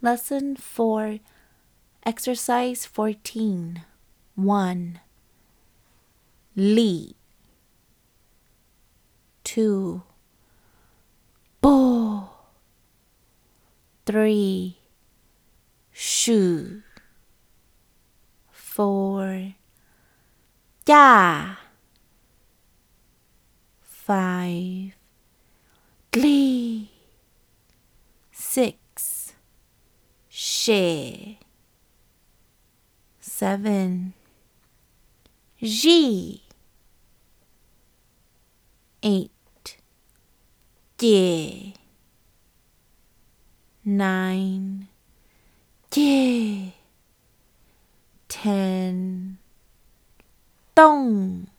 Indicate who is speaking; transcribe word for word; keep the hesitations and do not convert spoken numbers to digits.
Speaker 1: Lesson four, Exercise fourteen. one. Li. two. Bo. three. Shu. four. Ya. five. Li. six. She. seven. Ji. eight. Jie. nine. Jie. ten. Dong.